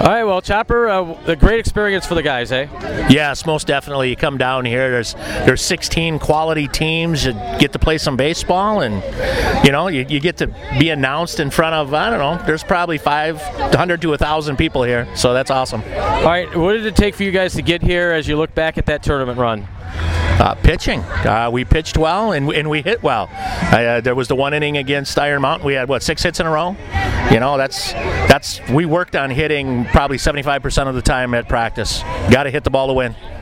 All right, well, Chopper, a great experience for the guys, eh? Yes, most definitely. You come down here, there's 16 quality teams. You get to play some baseball, and you get to be announced in front of, I don't know, there's probably 500 to 1,000 people here, so that's awesome. All right, what did it take for you guys to get here as you look back at that tournament run? Pitching. We pitched well and we hit well. There was the one inning against Iron Mountain. We had 6 hits in a row. We worked on hitting probably 75% of the time at practice. Got to hit the ball to win.